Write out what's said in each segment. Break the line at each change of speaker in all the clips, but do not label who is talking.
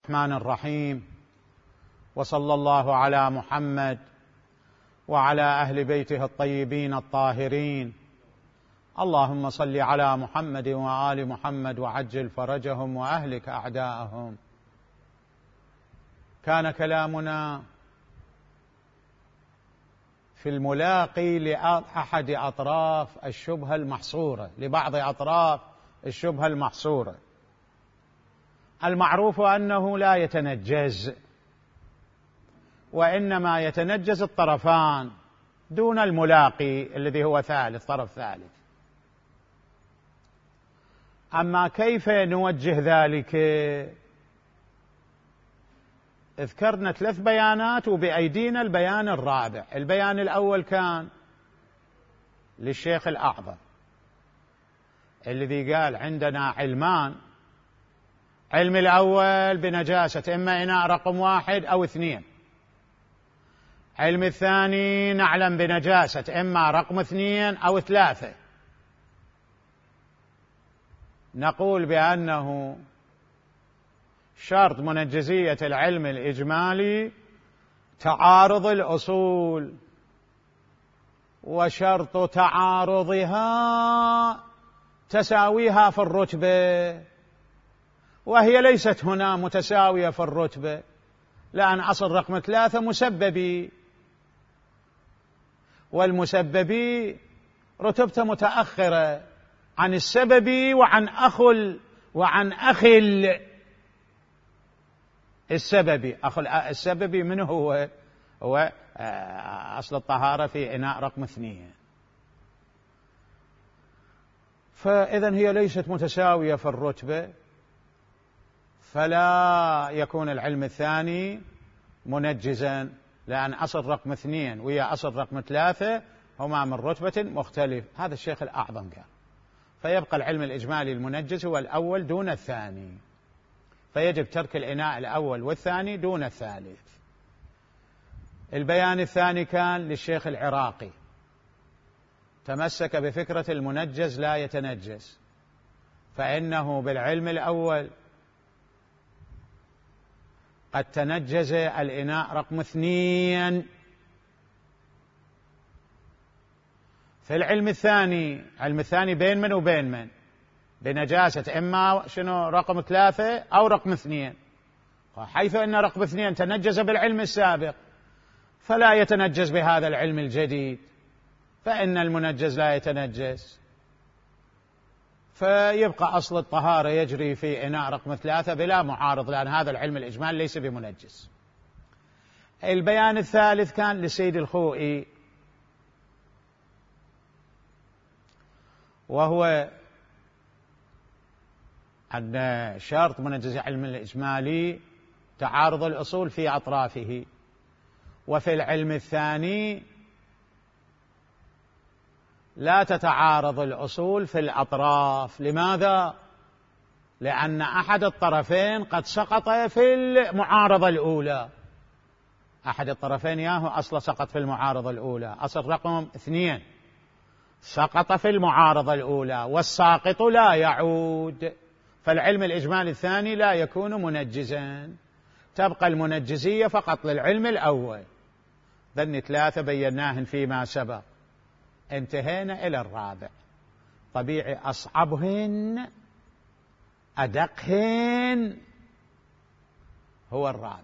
الرحمن الرحيم، وصلى الله على محمد وعلى أهل بيته الطيبين الطاهرين. اللهم صل على محمد وآل محمد وعجل فرجهم وأهلك أعداءهم. كان كلامنا في الملاقي لأحد أطراف الشبهة المحصورة، لبعض أطراف الشبهة المحصورة. المعروف أنه لا يتنجز، وإنما يتنجز الطرفان دون الملاقي الذي هو طرف ثالث. أما كيف نوجه ذلك؟ اذكرنا 3 بيانات وبأيدينا البيان الرابع. البيان الأول كان للشيخ الأعظم الذي قال عندنا علمان: علم الأول بنجاسة إما إناء رقم 1 أو 2، علم الثاني نعلم بنجاسة إما رقم 2 أو 3. نقول بأنه شرط منجزية العلم الإجمالي تعارض الأصول، وشرط تعارضها تساويها في الرتبة، وهي ليست هنا متساوية في الرتبة، لأن أصل رقم 3 مسببي، والمسببي رتبته متأخرة عن السببي وعن أخل السببي. السببي منه هو أصل الطهارة في إناء رقم 2. فإذن هي ليست متساوية في الرتبة، فلا يكون العلم الثاني منجزا، لأن أصل رقم 2 ويا أصل رقم 3 هما من رتبة مختلف. هذا الشيخ الأعظم قال. فيبقى العلم الإجمالي المنجز هو الأول دون الثاني، فيجب ترك الإناء الأول والثاني دون الثالث. البيان الثاني كان للشيخ العراقي، تمسك بفكرة المنجز لا يتنجس، فإنه بالعلم الأول قد تنجز الإناء رقم 2، في العلم الثاني، علم الثاني بين من وبين من؟ بنجاسة إما رقم 3 أو رقم 2. حيث أن رقم 2 تنجز بالعلم السابق، فلا يتنجز بهذا العلم الجديد، فإن المنجز لا يتنجس، فيبقى أصل الطهارة يجري في إناء رقم 3 بلا معارض، لأن هذا العلم الإجمالي ليس بمنجس. البيان الثالث كان للسيد الخوئي، وهو أن شرط منجز العلم الإجمالي تعارض الأصول في أطرافه، وفي العلم الثاني لا تتعارض الأصول في الأطراف. لماذا؟ لأن أحد الطرفين قد سقط في المعارضة الأولى. أحد الطرفين ياهو أصل سقط في المعارضة الأولى، أصل رقم 2 سقط في المعارضة الأولى، والساقط لا يعود، فالعلم الإجمالي الثاني لا يكون منجزا، تبقى المنجزية فقط للعلم الأول. ذن 3 بيناهن فيما سبق. انتهينا إلى الرابع. طبيعي أصعبهن أدقهن هو الرابع،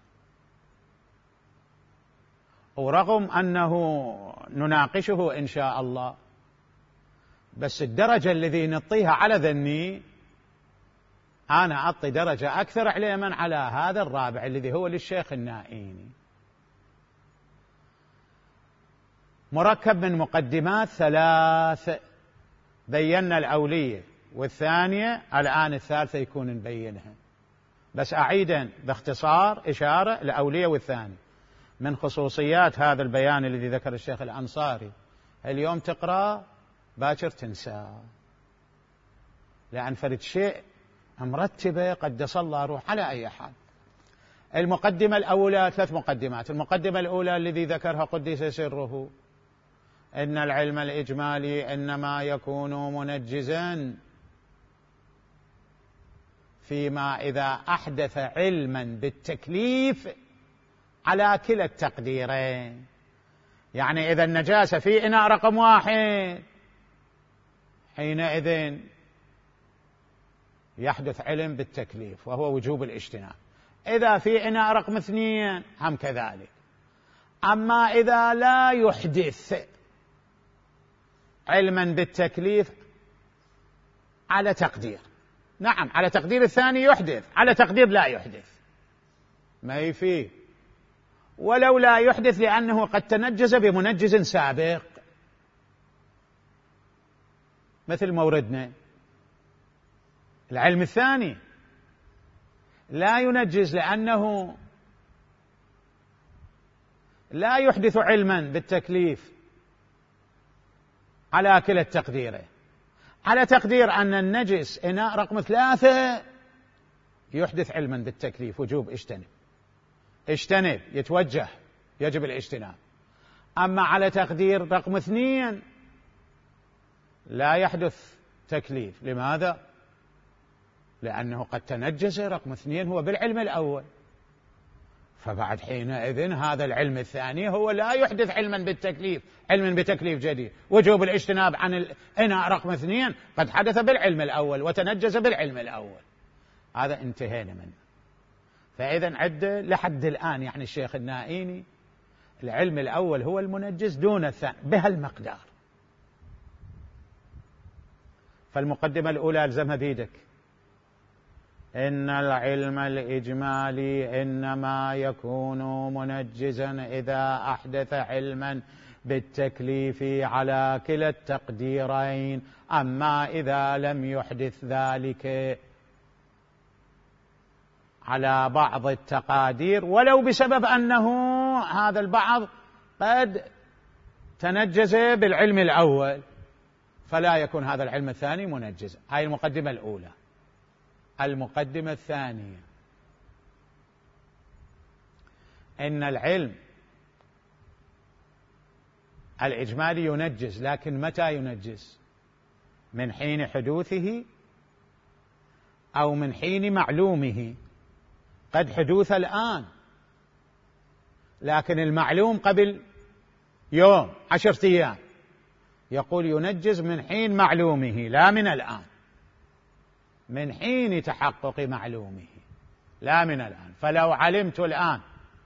ورغم أنه نناقشه إن شاء الله، بس الدرجة الذي نعطيها على ذني أنا أعطي درجة أكثر علما على هذا الرابع الذي هو للشيخ النائيني. مركب من مقدمات 3، بينا الأولية والثانية، الآن الثالثة يكون نبينها، بس أعيدا باختصار إشارة الأولية والثانية. من خصوصيات هذا البيان الذي ذكر الشيخ الأنصاري، اليوم تقرأ باكر تنسى، لأن فرد شيء مرتبة قدس الله روح على أي حال. المقدمة الأولى 3 مقدمات. المقدمة الأولى الذي ذكرها قدس سره، إن العلم الإجمالي إنما يكون منجزا فيما إذا أحدث علما بالتكليف على كلا التقديرين. يعني إذا النجاسة في إناء رقم 1 حينئذ يحدث علم بالتكليف وهو وجوب الاجتناب. إذا في إناء رقم 2 هم كذلك. أما إذا لا يحدث علما بالتكليف على تقدير، نعم على تقدير الثاني يحدث، على تقدير لا يحدث ما يفيه، ولو لا يحدث لأنه قد تنجز بمنجز سابق، مثل موردنا العلم الثاني لا ينجز لأنه لا يحدث علما بالتكليف على كلا التقديرين. على تقدير أن النجس إناء رقم 3 يحدث علما بالتكليف وجوب اجتنب يتوجه يجب الاجتناب. أما على تقدير رقم 2 لا يحدث تكليف. لماذا؟ لأنه قد تنجس رقم 2 هو بالعلم الأول، فبعد حينئذ هذا العلم الثاني هو لا يحدث علما بالتكليف، علم بتكليف جديد. وجوب الاجتناب عن الإناء رقم 2 قد حدث بالعلم الأول وتنجس بالعلم الأول، هذا انتهينا منه. فإذا عد لحد الآن يعني الشيخ النائيني العلم الأول هو المنجس دون الثاني بهالمقدار. فالمقدمة الأولى ألزمها بيدك: إن العلم الإجمالي إنما يكون منجزا إذا أحدث علما بالتكليف على كلا التقديرين. أما إذا لم يحدث ذلك على بعض التقادير ولو بسبب أنه هذا البعض قد تنجز بالعلم الأول فلا يكون هذا العلم الثاني منجزا. هاي المقدمة الأولى. المقدمة الثانية: إن العلم الإجمالي ينجز، لكن متى ينجز؟ من حين حدوثه أو من حين معلومه. قد حدوث الآن لكن المعلوم قبل يوم 10 أيام، يقول ينجز من حين معلومه لا من الآن، من حين تحقق معلومه لا من الآن. فلو علمت الآن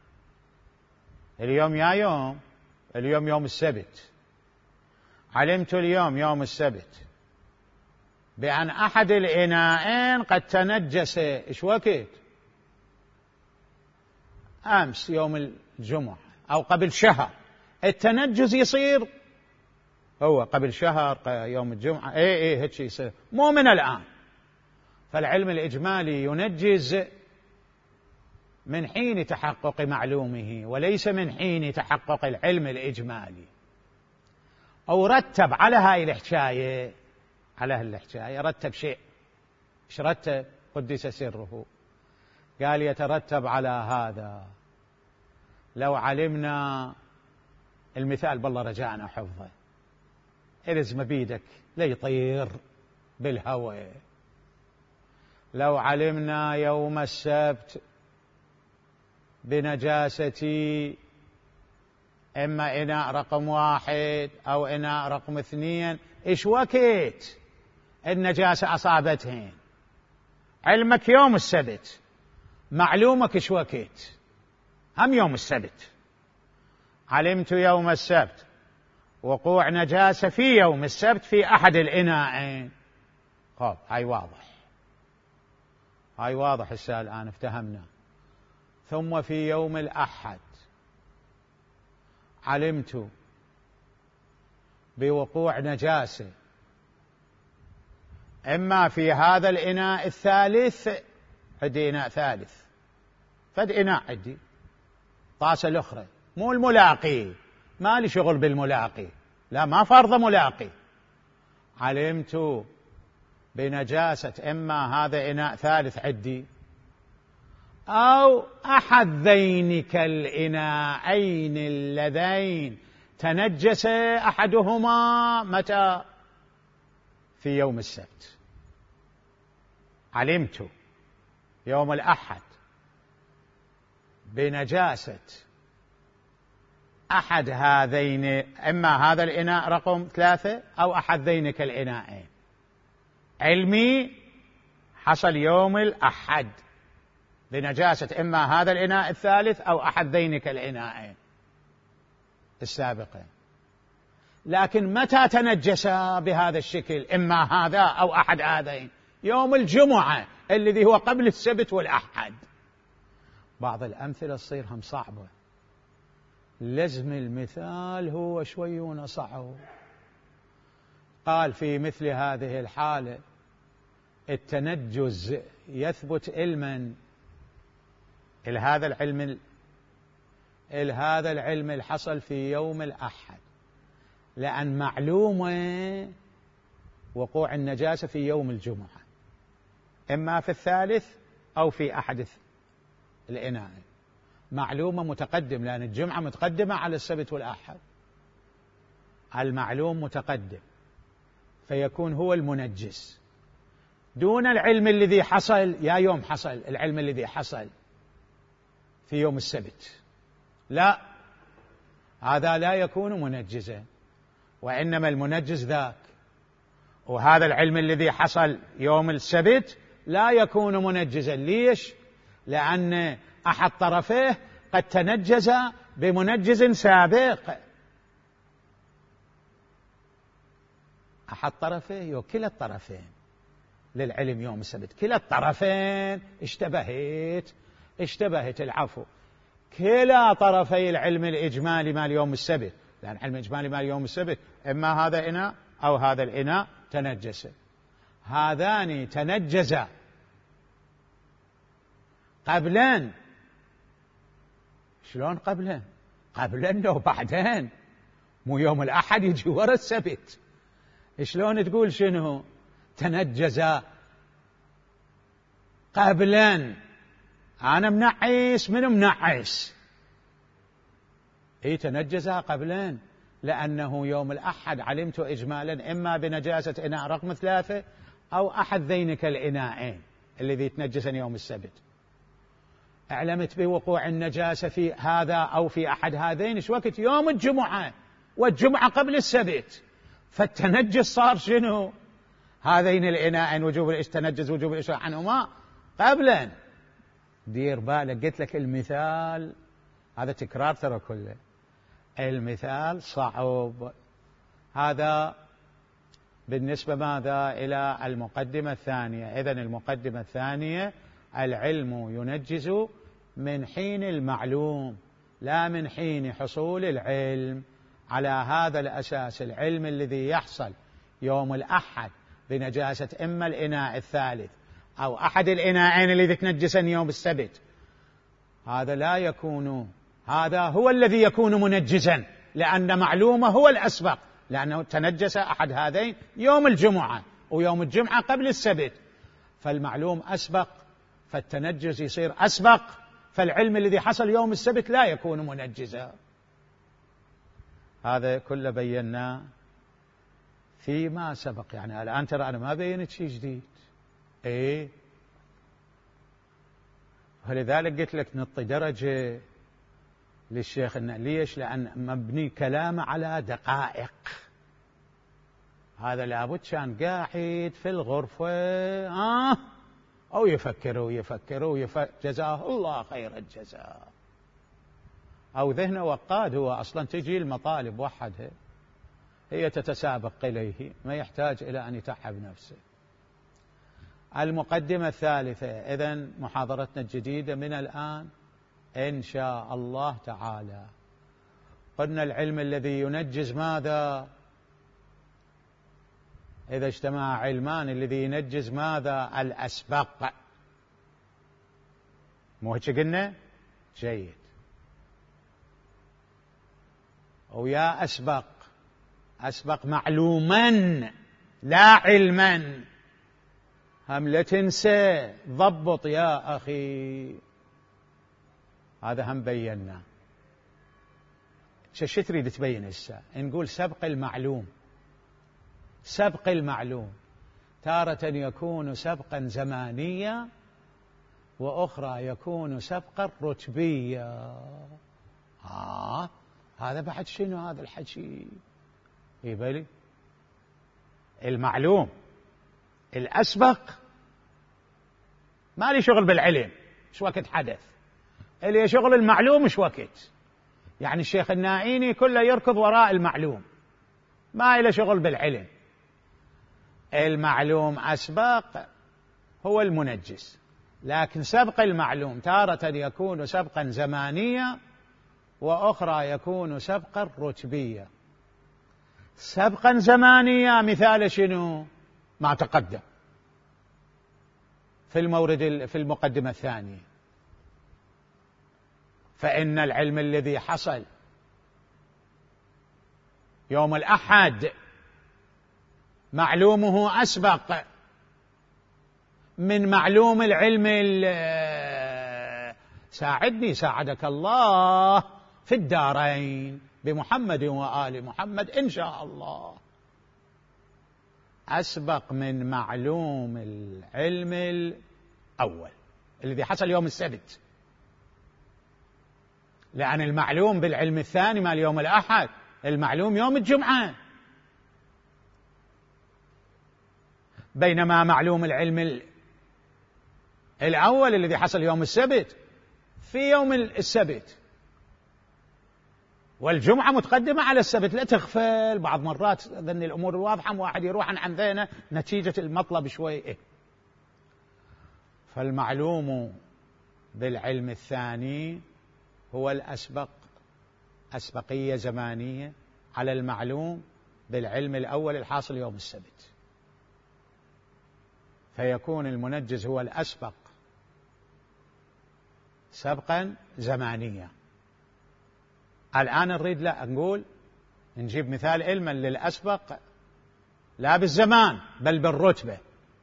اليوم اليوم يوم السبت، علمت اليوم يوم السبت بأن أحد الإناءين قد تنجس، إيش وقت؟ أمس يوم الجمعة أو قبل شهر. التنجس يصير هو قبل شهر يوم الجمعة، هيك يصير، مو من الآن. فالعلم الإجمالي ينجز من حين تحقق معلومه وليس من حين تحقق العلم الإجمالي. أو رتب على هاي الحكاية، على هالحكاية رتب شيء. إيش رتب؟ قدس سره. قال يترتب على هذا لو علمنا المثال، بالله رجعنا حفظه، إلزم بيدك ليطير بالهواء. لو علمنا يوم السبت بنجاستي إما إناء رقم 1 أو إناء رقم 2، إيش وقت النجاسة أصابتهن؟ علمك يوم السبت، معلومك إيش وقت؟ هم يوم السبت. علمت يوم السبت وقوع نجاسة في يوم السبت في أحد الإناءين. خب هاي واضح السؤال الآن افتهمنا. ثم في يوم الأحد علمت بوقوع نجاسة إما في هذا الإناء الثالث، عندي إناء ثالث، فد إناء عندي طاسة الأخرى، مو الملاقي، ما لي شغل بالملاقي، لا ما فرض ملاقي. علمت بنجاسة إما هذا إناء ثالث عندي أو أحد ذينك الإناءين اللذين تنجس أحدهما متى؟ في يوم السبت. علمت يوم الأحد بنجاسة أحد هذين، إما هذا الإناء رقم 3 أو أحد ذينك الإناءين، علمي حصل يوم الأحد بنجاسة إما هذا الإناء الثالث أو أحد ذينك الإناءين السابقين، لكن متى تنجس بهذا الشكل إما هذا أو أحد هذين؟ يوم الجمعة الذي هو قبل السبت والأحد. بعض الأمثلة تصير هم صعبة، لزم المثال هو شوي صعب. قال في مثل هذه الحالة التنجس يثبت علما هذا العلم الحصل في يوم الأحد، لأن معلومة وقوع النجاسة في يوم الجمعة، إما في الثالث أو في أحد الإناء، معلومة متقدم، لأن الجمعة متقدمة على السبت والأحد، المعلوم متقدم فيكون هو المنجس، دون العلم الذي حصل يا يوم حصل، العلم الذي حصل في يوم السبت، لا، هذا لا يكون منجزا، وإنما المنجز ذاك. وهذا العلم الذي حصل يوم السبت لا يكون منجزا. ليش؟ لأن أحد طرفيه قد تنجز بمنجز سابق، أحد طرفيه وكلا الطرفين للعلم يوم السبت، كلا الطرفين اشتبهت العفو، كلا طرفي العلم الإجمالي مال يوم السبت، لأن العلم الإجمالي مال يوم السبت إما هذا إناء أو هذا الإناء تنجس، هذان تنجزا قبلان. شلون قبلان؟ قبلان لو بعدين، مو يوم الأحد يجي ورا السبت. شلون تقول شنو تنجزا قبلان؟ أنا منعيس، من منعيس؟ تنجزا قبلان، لأنه يوم الأحد علمت إجمالا إما بنجاسة إناء رقم 3 أو أحد ذينك الإناءين الذي تنجسني يوم السبت، أعلمت بوقوع النجاسة في هذا أو في أحد هذين إيش وقت؟ يوم الجمعة، والجمعة قبل السبت، فالتنجس صار شنو؟ هذين الإناءين وجوب التنجس وجوب الإشراع عنهما قبلا. دير بالك، قلت لك المثال هذا تكرار ترى كله، المثال صعب. هذا بالنسبة ماذا إلى المقدمة الثانية. إذن المقدمة الثانية العلم ينجز من حين المعلوم لا من حين حصول العلم. على هذا الأساس العلم الذي يحصل يوم الأحد بنجاسة إما الإناء الثالث أو أحد الإناءين الذي تنجسن يوم السبت، هذا لا يكون، هذا هو الذي يكون منجزا، لأن معلومه هو الأسبق، لأنه تنجس أحد هذين يوم الجمعة، ويوم الجمعة قبل السبت، فالمعلوم أسبق، فالتنجس يصير أسبق، فالعلم الذي حصل يوم السبت لا يكون منجزا. هذا كله بيناه فيما سبق. يعني الآن ترى أنا ما بينت شيء جديد. ولذلك قلت لك نعطي درجة للشيخ. ليش؟ لأن مبني كلامه على دقائق. هذا لابد كان قاعد في الغرفة أو يفكر جزاه الله خير الجزاء، أو ذهنه وقاد، هو أصلا تجي المطالب وحدها، هي تتسابق إليه، ما يحتاج إلى أن يتعب نفسه. المقدمة الثالثة. إذن محاضرتنا الجديدة من الآن إن شاء الله تعالى، قلنا العلم الذي ينجز ماذا؟ إذا اجتمع علمان الذي ينجز ماذا؟ الأسبق. مو هيك قلنا؟ جيد. ويا أسبق معلوما لا علما، هم لا تنسى، ضبط يا أخي، هذا هم بينا. شو تريد تبين هسه؟ نقول سبق المعلوم. تارة يكون سبقا زمانيا، وأخرى يكون سبقا رتبيا. هذا بعد شنو هذا الحكي؟ يبالي المعلوم الأسبق ما لي شغل بالعلم، مش وقت حدث، اللي شغل المعلوم مش وقت. يعني الشيخ النائيني كله يركض وراء المعلوم، ما إله شغل بالعلم. المعلوم أسبق هو المنجس، لكن سبق المعلوم تارة يكون سبقا زمانيا وأخرى يكون سبقا رتبيا. سبقا زمانيا مثال شنو؟ ما تقدم في المقدمة الثانية. فإن العلم الذي حصل يوم الأحد معلومه أسبق من معلوم العلم ساعدني ساعدك الله في الدارين بمحمد وآل محمد إن شاء الله. أسبق من معلوم العلم الأول الذي حصل يوم السبت، لأن المعلوم بالعلم الثاني مال يوم الأحد المعلوم يوم الجمعة، بينما معلوم العلم الأول الذي حصل يوم السبت في يوم السبت، والجمعة متقدمة على السبت. لا تغفل بعض مرات ذن الأمور الواضحة واحد يروح عن ذهنه نتيجة المطلب شوي. فالمعلوم بالعلم الثاني هو الأسبق، أسبقية زمانية على المعلوم بالعلم الأول الحاصل يوم السبت، فيكون المنجز هو الأسبق سبقا زمانيا. الآن نريد لا نقول نجيب مثال علما للأسبق لا بالزمان بل بالرتبة.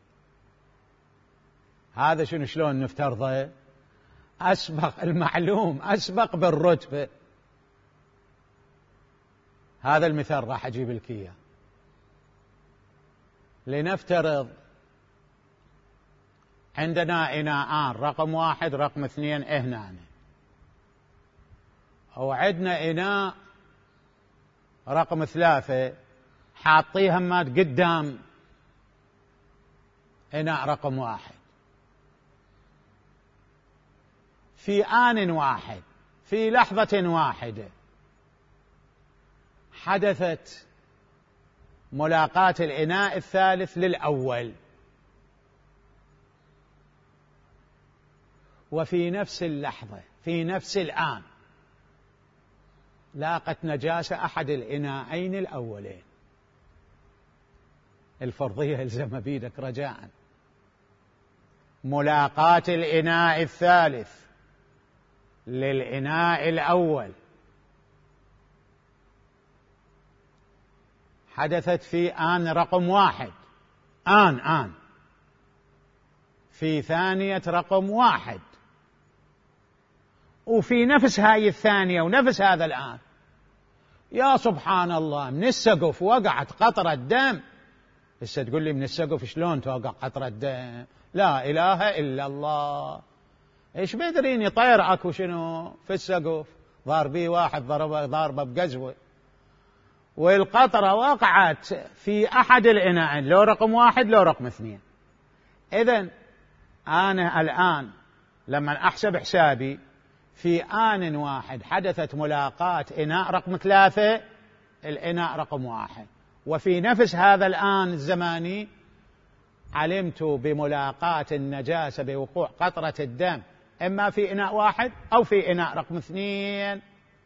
هذا شلون نفترضه؟ أسبق المعلوم أسبق بالرتبة. هذا المثال راح أجيب لك إياه. لنفترض عندنا إناءان، رقم 1 رقم 2 هنا، وعندنا إناء رقم 3 حاطيها مات قدام إناء رقم 1. في آن واحد في لحظة واحدة حدثت ملاقاة الإناء الثالث للأول، وفي نفس اللحظة في نفس الآن لاقت نجاسة أحد الإناءين الأولين. الفرضية الزم بيدك رجاء. ملاقاة الإناء الثالث للإناء الأول حدثت في آن رقم 1، آن في ثانية رقم 1، وفي نفس هاي الثانية ونفس هذا الآن. يا سبحان الله، من السقف وقعت قطرة دم. لسه تقول لي من السقف شلون توقع قطرة دم؟ لا إله إلا الله. إيش بدرين يطير أكو شنو في السقف؟ ضاربي واحد ضاربه بقزوة، والقطرة وقعت في أحد الإناءين، لو رقم 1 لو رقم 2. إذن أنا الآن لما أحسب حسابي في آن واحد حدثت ملاقاة إناء رقم 3 الإناء رقم 1، وفي نفس هذا الآن الزماني علمت بملاقاة النجاسة بوقوع قطرة الدم إما في إناء 1 أو في إناء رقم 2.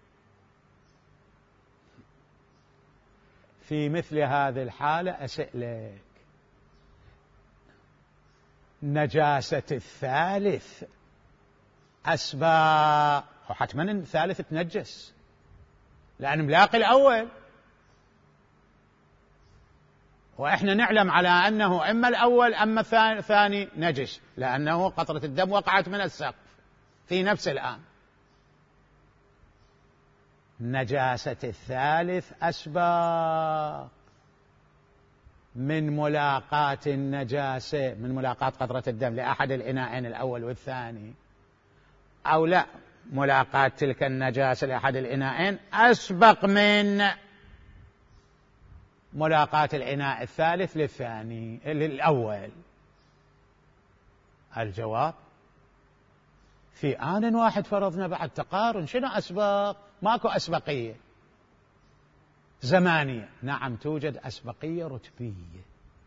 في مثل هذه الحالة أسألك، نجاسة الثالث أسباب، وحتما الثالث تنجس لأن ملاقي الأول، وإحنا نعلم على أنه إما الأول أما الثاني نجس، لأنه قطرة الدم وقعت من السقف في نفس الآن. نجاسة الثالث أسباب. من ملاقاة النجاسة، من ملاقاة قطرة الدم لأحد الإناءين الأول والثاني، أو لا، ملاقاة تلك النجاسة لأحد الإناءين أسبق من ملاقاة الإناء الثالث للثاني للأول؟ الجواب: في آن واحد فرضنا بعد تقارن. شنو أسبق؟ ماكو أسبقية زمانية. نعم، توجد أسبقية رتبية.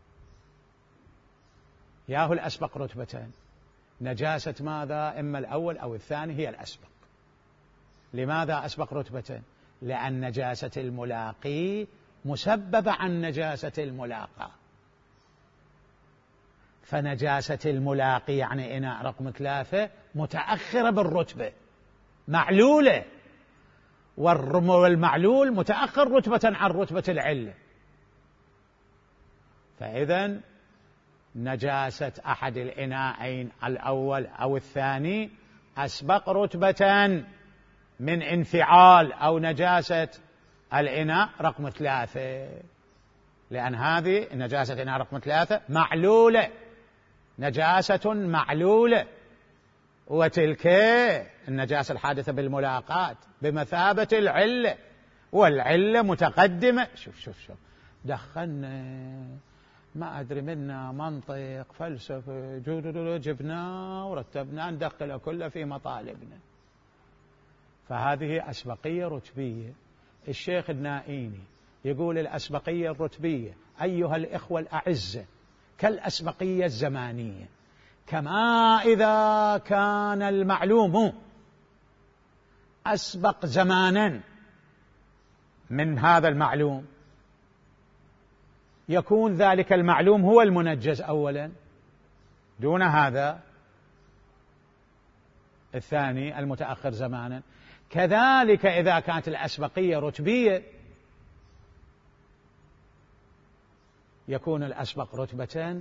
ياهو الأسبق رتبة، نجاسة ماذا؟ إما الأول أو الثاني هي الأسبق. لماذا أسبق رتبة؟ لأن نجاسة الملاقي مسببة عن نجاسة الملاقى. فنجاسة الملاقي يعني إناء رقم 3 متأخرة بالرتبة، معلولة، والمعلول متأخر رتبة عن رتبة العلة. فإذن نجاسة أحد الإناءين الأول أو الثاني أسبق رتبة من انفعال أو نجاسة الإناء رقم 3، لأن هذه نجاسة الإناء رقم 3 معلولة، نجاسة معلولة، وتلك النجاسة الحادثة بالملاقاة بمثابة العلة، والعلة متقدمة. شوف دخلنا ما أدري منا منطق فلسفة جبناه ورتبناه ندخله كله في مطالبنا. فهذه أسبقية رتبية. الشيخ النائيني يقول الأسبقية الرتبية أيها الإخوة الأعزة كالأسبقية الزمانية، كما إذا كان المعلوم أسبق زمانا من هذا المعلوم يكون ذلك المعلوم هو المنجز أولا دون هذا الثاني المتأخر زمانا. كذلك إذا كانت الأسبقية رتبية يكون الأسبق رتبة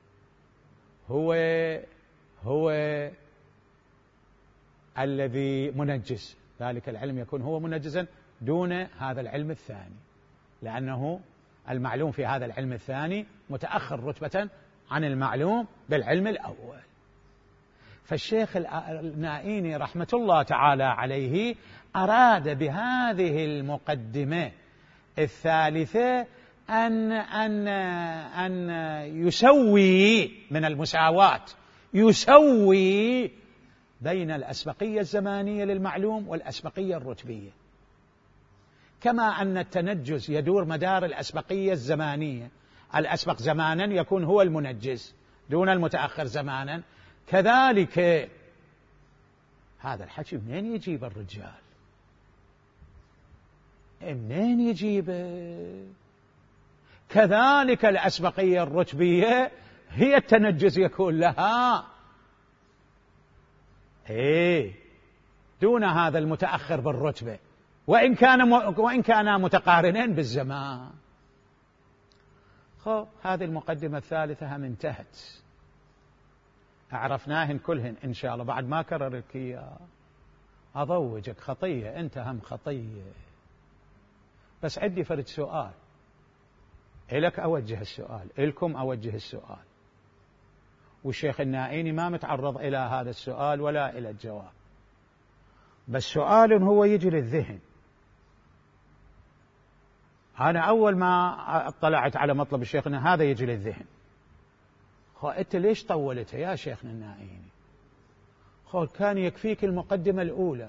هو الذي منجز، ذلك العلم يكون هو منجزا دون هذا العلم الثاني، لأنه المعلوم في هذا العلم الثاني متأخر رتبة عن المعلوم بالعلم الأول. فالشيخ النائيني رحمة الله تعالى عليه أراد بهذه المقدمة الثالثة أن يسوي من المساواة، يسوي بين الأسبقية الزمانية للمعلوم والأسبقية الرتبية، كما أن التنجز يدور مدار الأسبقية الزمانية، الأسبق زمانا يكون هو المنجز دون المتأخر زمانا. كذلك هذا الحكي منين يجيب الرجال؟ منين يجيبه؟ كذلك الأسبقية الرتبية هي التنجز يكون لها دون هذا المتأخر بالرتبة، وإن كان متقارنين بالزمان. هذه المقدمة الثالثة هم انتهت، عرفناهن كلهن إن شاء الله. بعد ما كرر لك إياه أضوجك خطية، أنت هم خطية. بس عندي فرد سؤال إلك، أوجه السؤال إلكم، أوجه السؤال، والشيخ النائيني ما متعرض إلى هذا السؤال ولا إلى الجواب، بس سؤال هو يجي للذهن. أنا أول ما اطلعت على مطلب الشيخ هذا يجي للذهن، أنت ليش طولتها يا شيخنا النائيني؟ كان يكفيك المقدمة الأولى.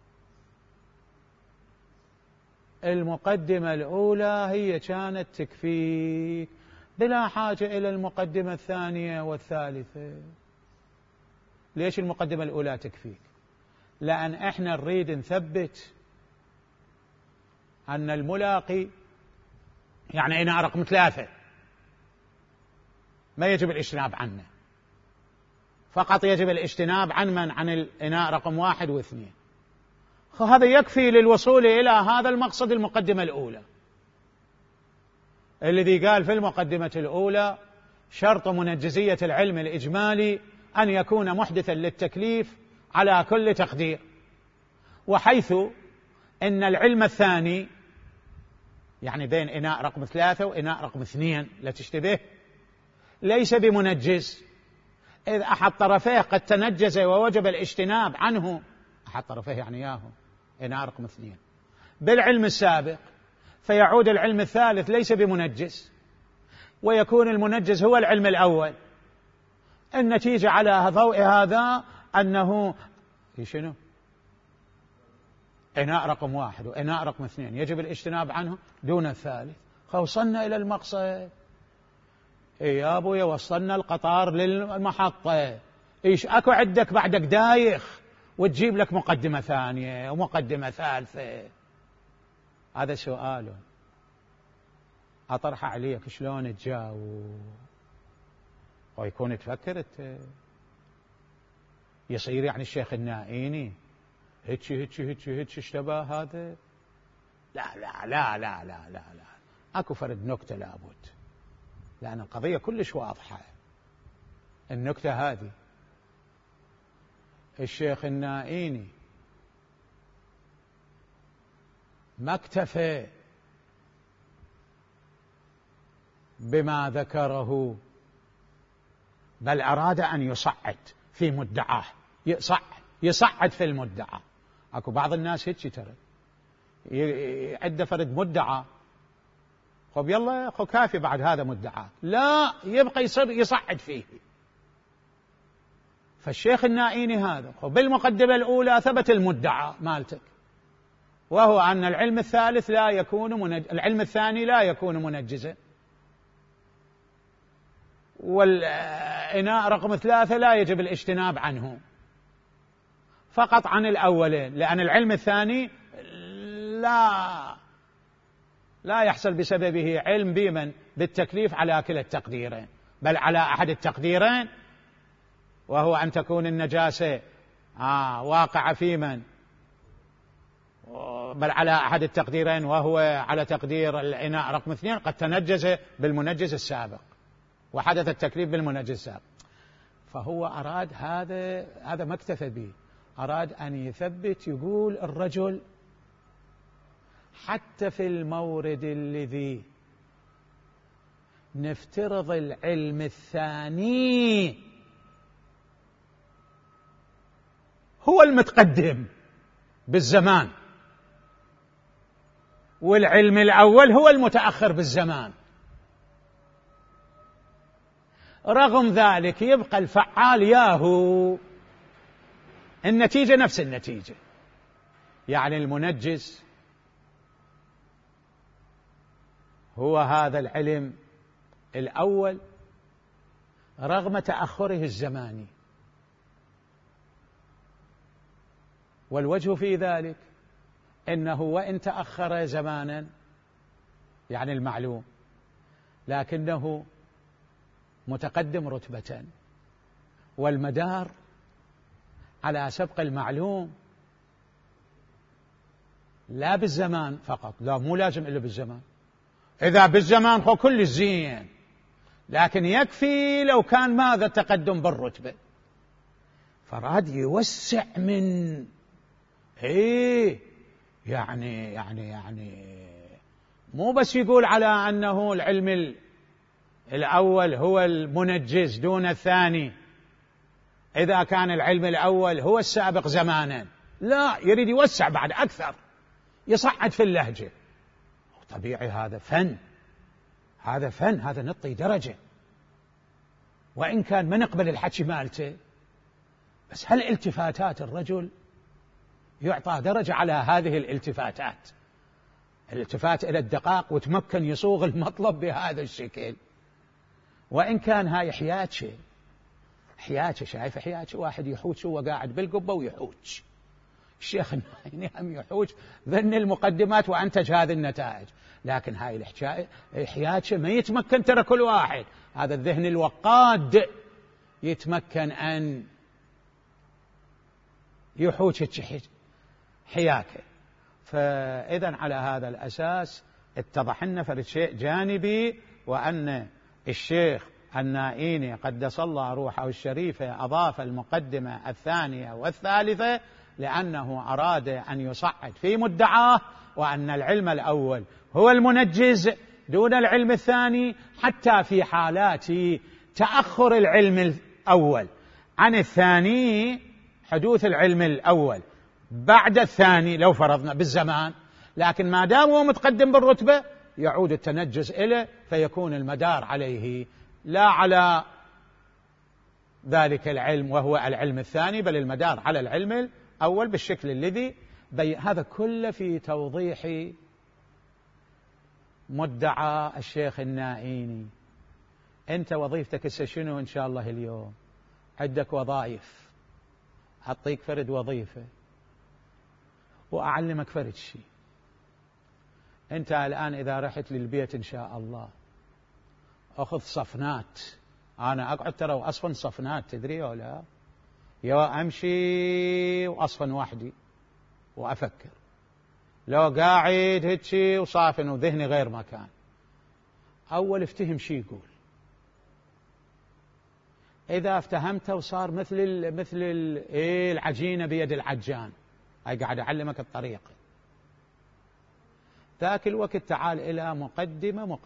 المقدمة الأولى هي كانت تكفيك بلا حاجة إلى المقدمة الثانية والثالثة. ليش المقدمة الأولى تكفيك؟ لأن إحنا نريد نثبت أن الملاقي يعني إناء رقم 3 ما يجب الاجتناب عنه، فقط يجب الاجتناب عن من؟ عن الإناء رقم 1 و2. هذا يكفي للوصول إلى هذا المقصد المقدمة الأولى، الذي قال في المقدمة الأولى شرط منجزية العلم الإجمالي أن يكون محدثا للتكليف على كل تقدير، وحيث إن العلم الثاني يعني بين إناء رقم 3 وإناء رقم 2 لا تشتبه، ليس بمنجز. إذ أحد طرفيه قد تنجز ووجب الاجتناب عنه، أحد طرفيه يعني ياهو إناء رقم 2 بالعلم السابق، فيعود العلم الثالث ليس بمنجز، ويكون المنجز هو العلم الأول. النتيجة على ضوء هذا أنه شنو؟ إناء رقم 1 وإناء رقم 2 يجب الاجتناب عنه دون الثالث. وصلنا إلى المقصد. يا أبويا وصلنا القطار للمحطة، إيش أكو عندك بعدك دايخ وتجيب لك مقدمة ثانية ومقدمة ثالثة؟ هذا سؤال أطرح عليك، شلون تجاوب؟ ويكون تفكر يصير يعني الشيخ النائيني هيك اشتبه هذا؟ لا لا لا لا لا لا لا، اكو فرد نكتة لابد، لأن القضية كلش واضحة. النكتة هذه الشيخ النائيني ما اكتفى بما ذكره، بل أراد أن يصعد في مدعاه، يصعد في المدعى. اكو بعض الناس هيك ترى عنده فرد مدعى، خب يلا خب كافي بعد هذا مدعى، لا يبقى يصعد فيه. فالشيخ النائيني هذا بالمقدمة الأولى ثبت المدعى مالتك، وهو أن العلم الثالث لا يكون العلم الثاني لا يكون منجزا، والإناء رقم 3 لا يجب الاجتناب عنه، فقط عن الأولين، لأن العلم الثاني لا يحصل بسببه علم بمن بالتكليف على كلا التقديرين، بل على أحد التقديرين، وهو أن تكون النجاسة واقعة في من، بل على أحد التقديرين، وهو على تقدير الإناء رقم 2 قد تنجز بالمنجز السابق وحدث التكليف بالمنجز السابق. فهو أراد هذا ما اكتفى به، أراد أن يثبت، يقول الرجل حتى في المورد الذي نفترض العلم الثاني هو المتقدم بالزمان، والعلم الأول هو المتأخر بالزمان، رغم ذلك يبقى الفعال ياهو، النتيجة نفس النتيجة. يعني المنجز هو هذا العلم الأول رغم تأخره الزماني، والوجه في ذلك إنه وإن تأخر زمانا يعني المعلوم، لكنه متقدم رتبة، والمدار على سبق المعلوم لا بالزمان فقط، لا مو لازم إلا بالزمان، إذا بالزمان هو كل زين، لكن يكفي لو كان ماذا تقدم بالرتبة. فراد يوسع من يعني مو بس يقول على أنه العلم الأول هو المنجز دون الثاني إذا كان العلم الأول هو السابق زمانا، لا، يريد يوسع بعد أكثر، يصعد في اللهجة. طبيعي، هذا فن، هذا نطي درجة، وإن كان ما نقبل الحكي مالته، بس هل التفاتات الرجل يعطى درجة على هذه الالتفاتات، الالتفات إلى الدقائق، وتمكن يصوغ المطلب بهذا الشكل. وإن كان هاي حياتشه، شايف حياتشه، واحد يحوش هو قاعد بالقبة ويحوش، الشيخ النائيني هم يحوش ذن المقدمات وأنتج هذه النتائج، لكن هاي الحكاية حياتشه ما يتمكن، ترى كل واحد هذا الذهن الوقاد يتمكن أن يحوش حياته. فإذا على هذا الأساس اتضح لنا فرد شيء جانبي، وأن الشيخ النائيني قدس الله روحه الشريفة أضاف المقدمة الثانية والثالثة لأنه أراد أن يصعد في مدعاه وأن العلم الأول هو المنجز دون العلم الثاني، حتى في حالات تأخر العلم الأول عن الثاني، حدوث العلم الأول بعد الثاني لو فرضنا بالزمان، لكن ما دام هو متقدم بالرتبة يعود التنجز إليه، فيكون المدار عليه لا على ذلك العلم وهو العلم الثاني، بل المدار على العلم الأول بالشكل الذي هذا كله في توضيح مدعى الشيخ النائيني. أنت وظيفتك شنو إن شاء الله اليوم؟ عندك وظائف، أعطيك فرد وظيفة وأعلمك فرد شيء. أنت الآن إذا رحت للبيت إن شاء الله أخذ صفنات، أنا أقعد ترى وأصفن صفنات، تدري ولا لا؟ يا أمشي وأصفن وحدي وأفكر، لو قاعد هيك وصافن وذهني غير مكان، أول افتهم شي يقول، إذا افتهمته وصار مثل العجينة بيد العجان، هاي قاعد أعلمك الطريقة. ذاك الوقت تعال إلى مقدمة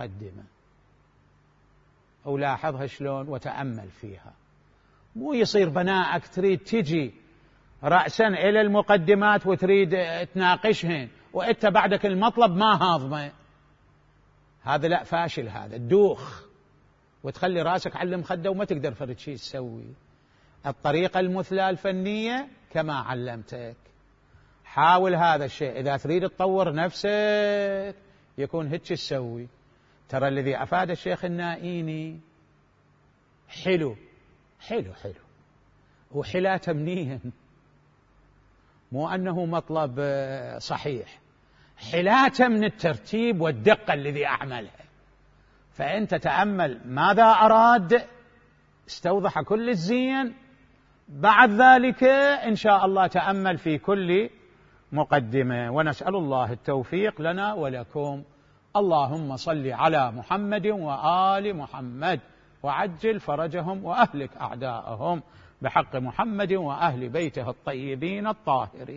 ولاحظها شلون وتأمل فيها، مو يصير بناءك تريد تجي رأسا إلى المقدمات وتريد تناقشهن وإنت بعدك المطلب ما هاضمه، هذا لا، فاشل، هذا تدوخ وتخلي راسك على المخدة وما تقدر فرد شيء تسوي. الطريقة المثلى الفنية كما علمتك، حاول هذا الشيء. إذا تريد تطور نفسك يكون هيك تسوي. ترى الذي أفاد الشيخ النائيني حلو وحلاته منيهن، مو أنه مطلب صحيح، حلاته من الترتيب والدقة الذي أعملها. فأنت تأمل ماذا أراد، استوضح كل الزين، بعد ذلك إن شاء الله تأمل في كل مقدمة. ونسأل الله التوفيق لنا ولكم. اللهم صل على محمد وآل محمد وعجل فرجهم وأهلك أعداءهم بحق محمد وأهل بيته الطيبين الطاهرين.